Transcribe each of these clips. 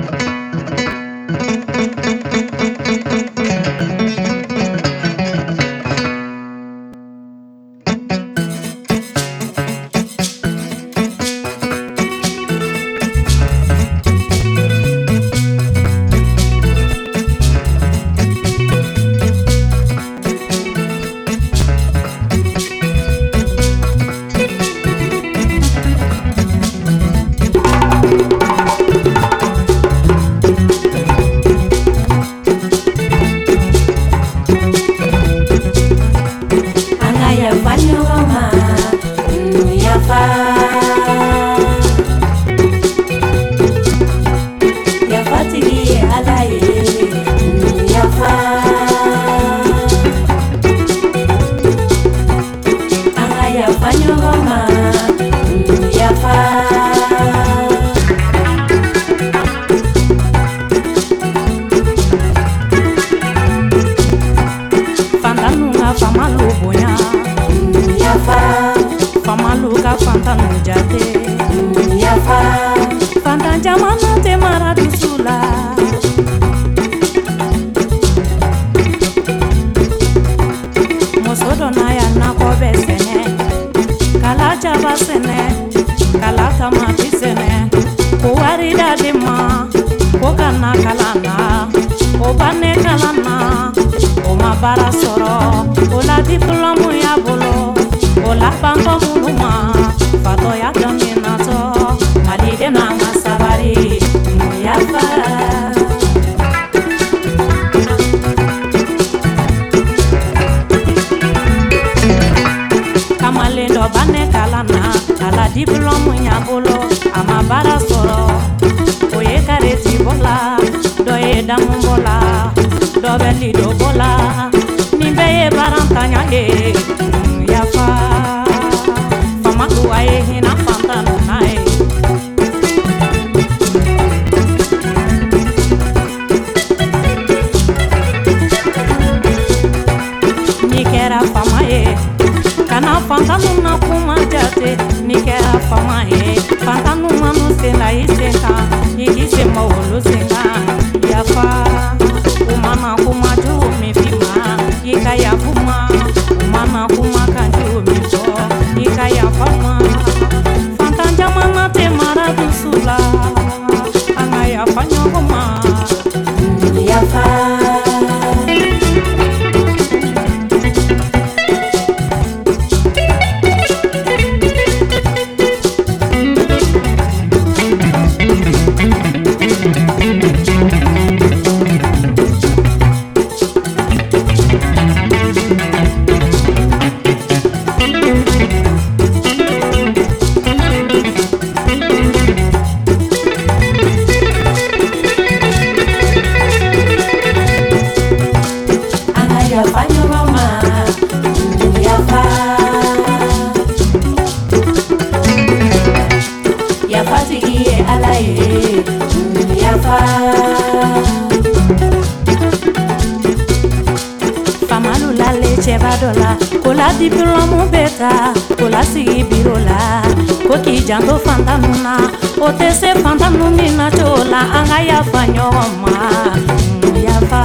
Janto fantanuna, o te se fantanumina chola, anga ya fanyoma, yafa.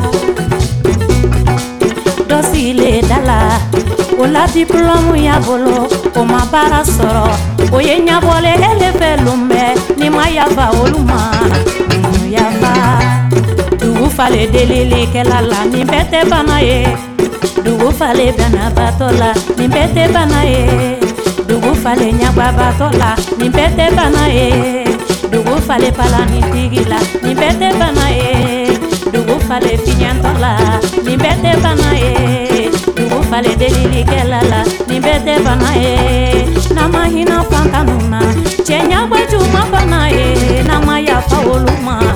Dosile dala, o la diplomu ya bolo, o ma bara soro, o ye nyabole ele felumbe, ni ma yafa oluma, yafa. Dugu fale delele kelala, ni bete banaye, dugu fale bana batola, ni bete banaye. Dugu fale nyababa tola, ni bete banaye. Dugu fale pala ni tigila, ni bete banaye. Dugu fale finyantola, ni bete banaye. Dugu fale delili kelala, ni bete banaye. Nama hina fantanuna, chenya bajuma banaye. Nama yafa oluma.